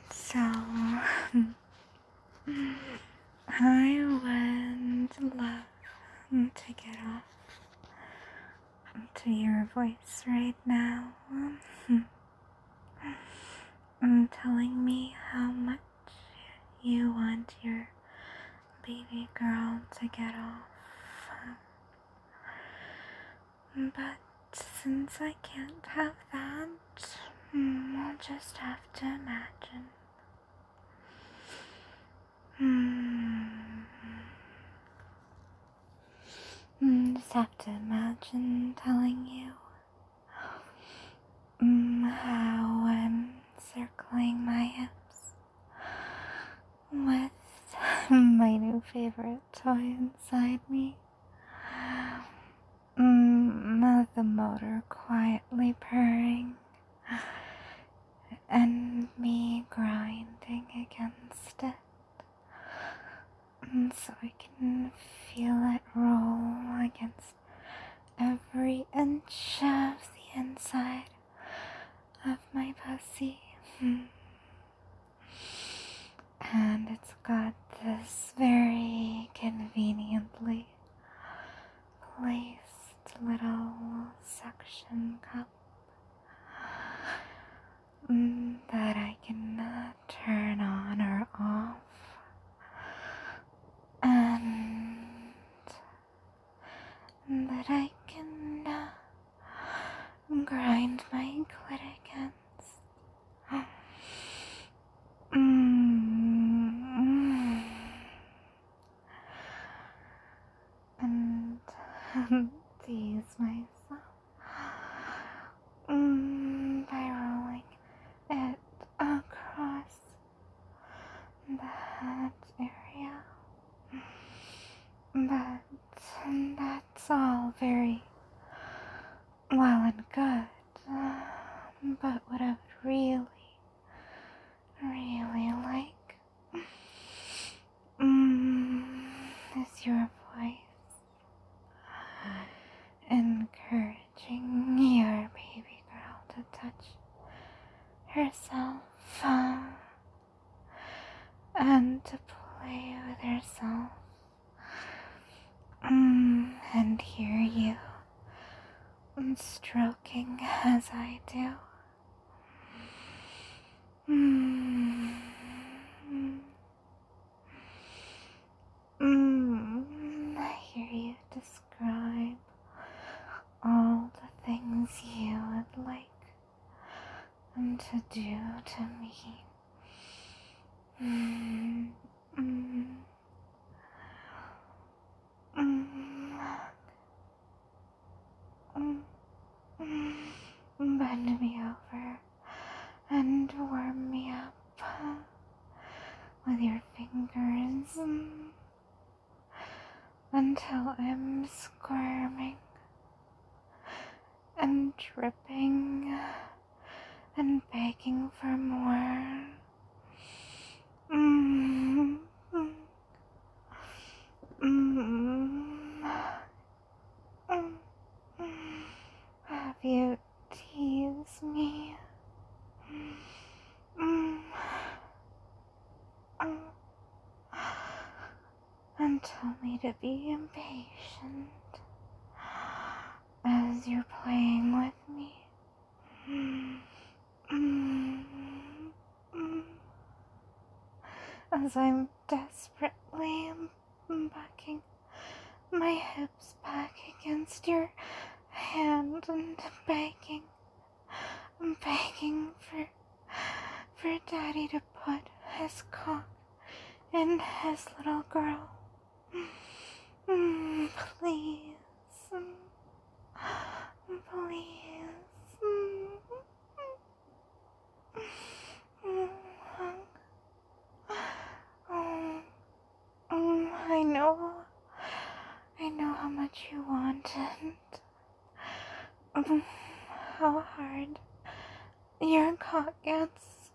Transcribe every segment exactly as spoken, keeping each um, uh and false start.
So, I would love to get off to your voice right now. Um, telling me how much you want your baby girl to get off. But since I can't have that, mm, I'll just have to imagine. Hmm. Mm, just have to imagine telling you mm, how I'm circling my hips with my new favorite toy inside me. Mm, the motor quietly purring and me grinding against it. And so I can feel it roll against every inch of the inside of my pussy. And it's got this very conveniently placed little suction cup mm, that I can uh, turn on or off. And that I can uh, grind my clit against. Mm. And tease myself mm, by rolling it across that area. But that's all very well and good. Uh, but what I would really, really like mm, is your voice encouraging your baby girl to touch herself uh, and to play with herself mm, and hear you stroking as I do. Mm. Mm. I hear you describe all the things you would like them to do to me. Mm. Mm. Mm. Mm. Bend me over and warm me up with your fingers until I'm squirming and dripping and begging for more. Mm. Mm. Mm. Have you teased me? Mm. Mm. And tell me to be impatient as you're playing with me. Mm. Mm. As I'm desperately bucking my hips back against your hand and begging, begging for, for Daddy to put his cock in his little girl. Mm, please, please. Oh, oh, I know, I know how much you want it. Mm, how hard your cock gets.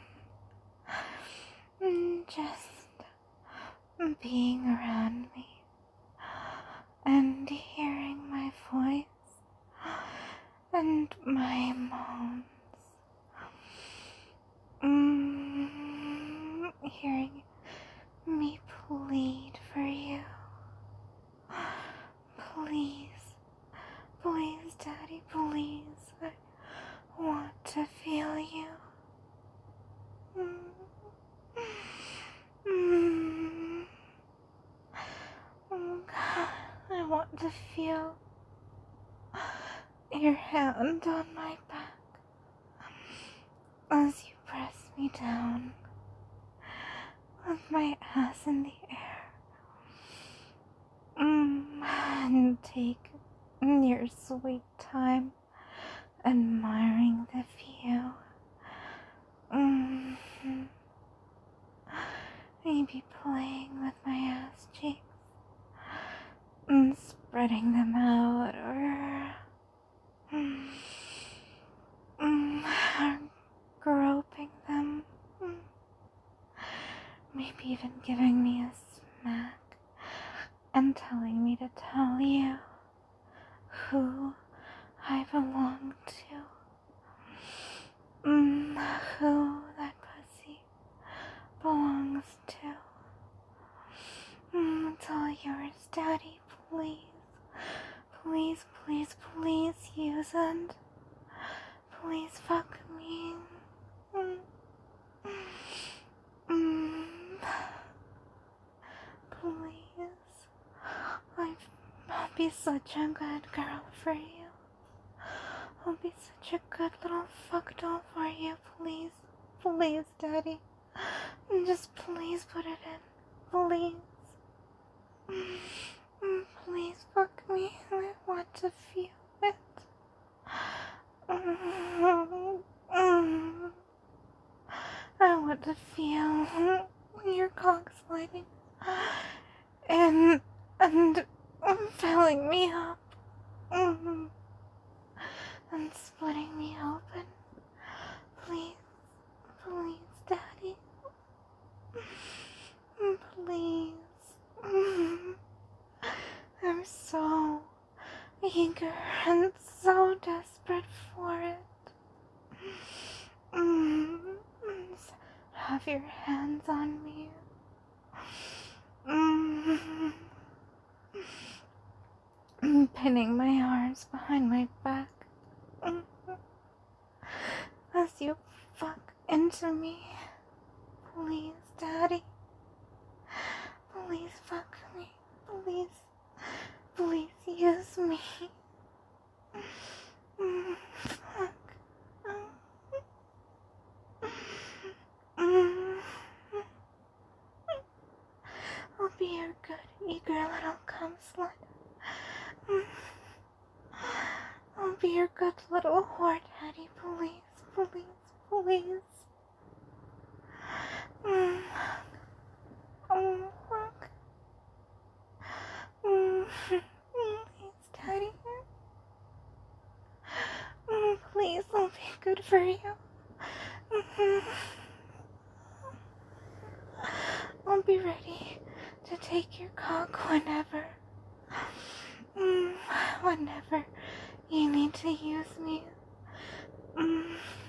Mm, just being around me and hearing my voice and my moans. Mm, your hand on my back as you press me down with my ass in the air. Mm, and take your sweet time admiring the view. Mm. Maybe playing with my ass cheeks and spreading them out, or, mm, mm, or groping them. Mm. Maybe even giving me a smack and telling me to tell you who I belong to. Mm, who that pussy belongs to. Mm, it's all yours, Daddy, please. Please, please, please use it. Please fuck me. Mm. Mm. Please. I, I'll be such a good girl for you. I'll be such a good little fuck doll for you, please. Please, Daddy. Just please put it in. Please. Mm, please fuck me. I want to feel it. Mm, mm. I want to feel your cock sliding and and filling me up. Mm. And splitting me open. Please, please, Daddy. Please. I'm so eager and so desperate for it. Have your hands on me. Pinning my arms behind my back. As you fuck into me. Please, Daddy. Please fuck me. Please. Please use me. Fuck. I'll be your good, eager little cum slut. I'll be your good little whore, Daddy. Please, please, please. Mm. Oh, fuck. Mm. Please, Daddy. Mm. Please, I'll be good for you. Mm-hmm. I'll be ready to take your cock whenever. Mm. Whenever you need to use me. Mm.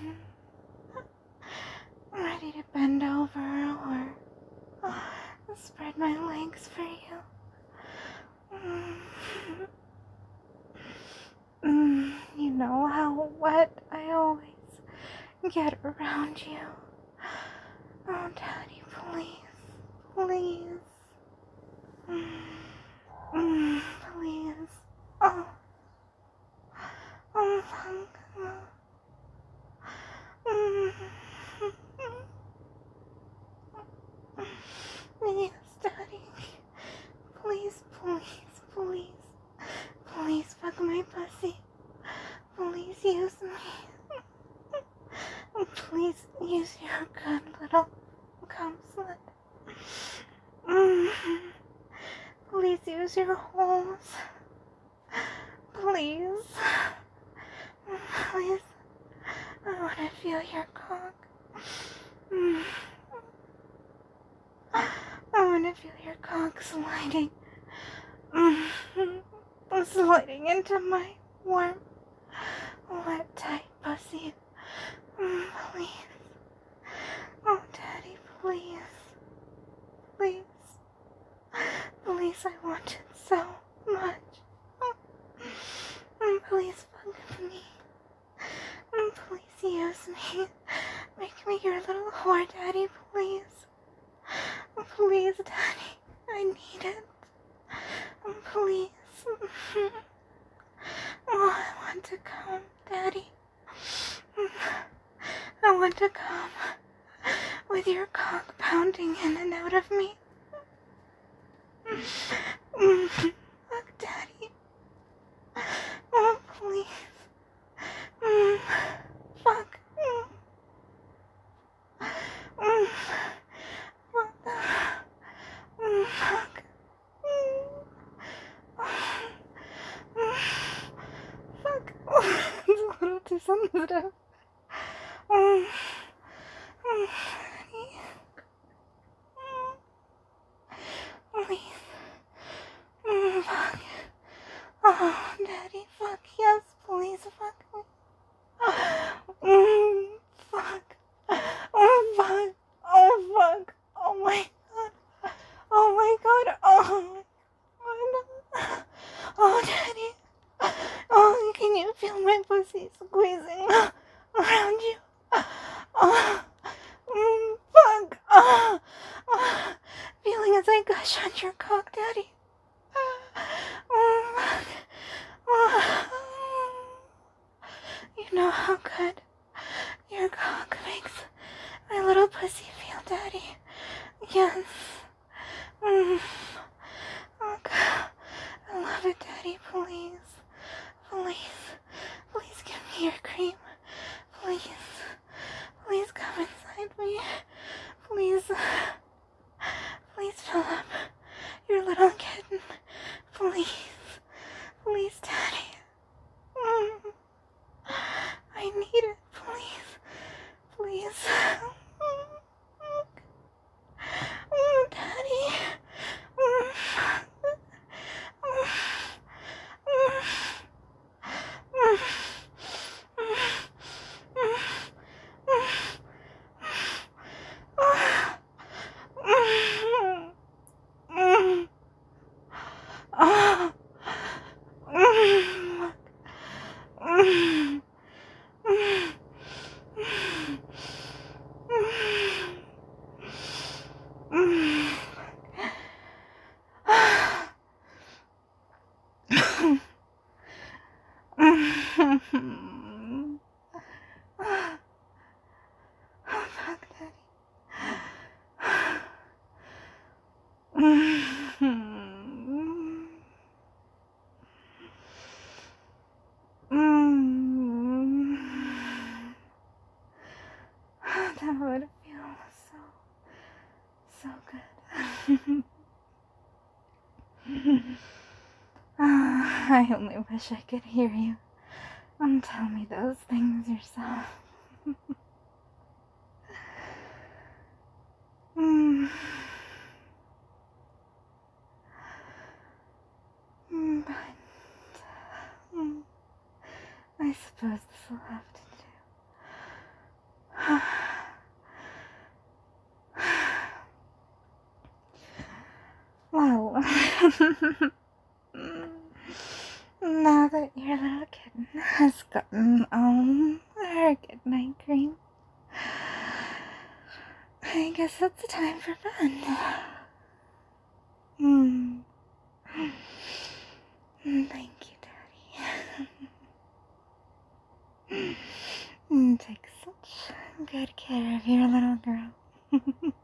I'm ready to bend over or uh, spread my legs for you. Mm. Mm. You know how wet I always get around you. Oh, Daddy, please, please. Mm. Mm. Please. Oh. Oh, fuck. Mm. Yes, Daddy. Please, please, please. Please fuck my pussy. Please use me. Please use your good little cum slut. Mm. Please use your holes. Please. Please. I want to feel your cock. Mm. I want to feel your cock sliding. Mm. Sliding into my warm, wet, tight pussy. Mm. Please. Oh, Daddy, please. Please. Please, I want it so much. Mm. Please fuck me. Mm. Please use me. Make me your little whore, Daddy, please. Please, Daddy, I need it. Please. Oh, I want to come, Daddy. I want to come with your cock pounding in and out of me. Fuck, Daddy. Oh, please. Mm, fuck. Mm, mm, fuck. Mm, fuck. Mm, mm, fuck. It's a little too sensitive. Mm, mm, Daddy. Mm, please. Mm, fuck. Oh, Daddy, fuck. Yes, please, fuck me. Mm, fuck. Oh, fuck. Oh, fuck. Oh, my God. Oh, my God. Oh, my God. Oh, Daddy. Oh, can you feel my pussy squeezing around you? Oh, mm, fuck. Oh, oh, feeling as I gush on your cock, Daddy. Oh, fuck. Oh. You know how good your cock makes my little pussy feel, Daddy. Yes. Mm. Oh, God. I love it, Daddy. Please. Please. Please give me your cream. Please. Please come inside me. Please. Please fill up your little kitten. Please. Please, Daddy. Mm. I need it. Please. Please. Oh, Daddy. That would feel so, so good. Ah, I only wish I could hear you. Um, tell me those things yourself. mm. Mm, but mm, I suppose this will have to do. Well, now that your little kitten has gotten um her good night cream, I guess it's the time for bed. Hmm. Thank you, Daddy. Take such good care of your little girl.